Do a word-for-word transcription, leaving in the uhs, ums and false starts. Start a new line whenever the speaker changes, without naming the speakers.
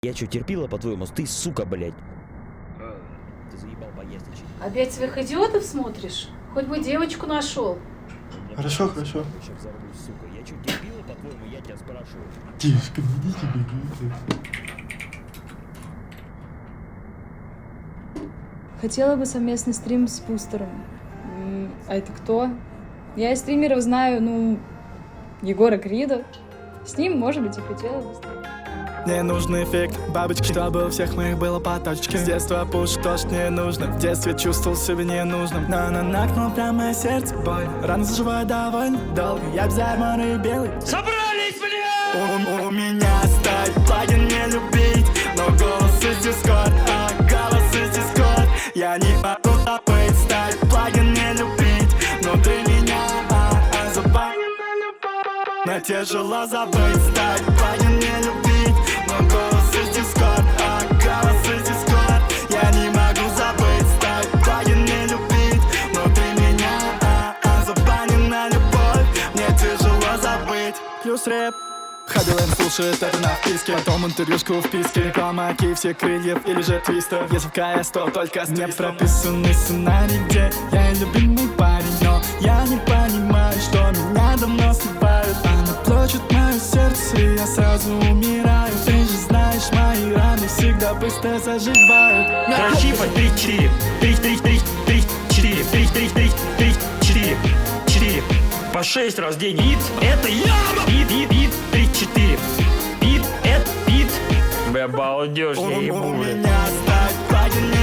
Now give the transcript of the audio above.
Я что, терпила, по-твоему? Ты, сука, блядь. Ты заебал поездочек.
Опять своих идиотов смотришь? Хоть бы девочку нашел.
Хорошо, хорошо.
Сейчас взорвусь, сука. Я что, терпила, по-твоему? Я тебя спрашиваю.
Девушка, иди тебе.
Хотела бы совместный стрим с Бустером. М, А это кто? Я из стримеров знаю, ну, Егора Крида. С ним, может быть, и хотела бы стрим.
Мне нужен эффект бабочки, чтобы у всех моих было по точке. С детства пуш, то, что мне нужно. В детстве чувствовал себя ненужным. Но она накнула прямо мое сердце боль. Рано заживаю довольно долго. Я без армора и белый.
Собрались, блядь!
У, у, у меня стать плагин не любить. Но голос из Discord, а голос из Discord. Я не могу забыть стать плагин не любить. Но ты меня а, а, забавь. Но тяжело забыть стать плагин не любить. Но голос из Discord, а голос из Discord. Я не могу забыть стать плагин не любить. Но ты меня а, а, забанен на любовь. Мне тяжело забыть. Плюс рэп. Хабилэм слушает это на вписке. Потом интервьюшку в писке. Реклама все крыльев или же твистер. Если в КС, то только с твистом. Не прописанный сценарий, где я любимый парень. Но я не понимаю, что меня давно сливают. Она плачет мое сердце, и я сразу умираю. Ты же знаешь, мои раны всегда быстро заживают.
Красиво, три, четыре, три, три, три, три, четыре, три, три, три, три, четыре, четыре. По шесть раз в день. Бит, это я! Бит, бит, бит, три, четыре. Бит, это бит. Бля, балдеж,
У,
я ебу.
у меня стать плагин не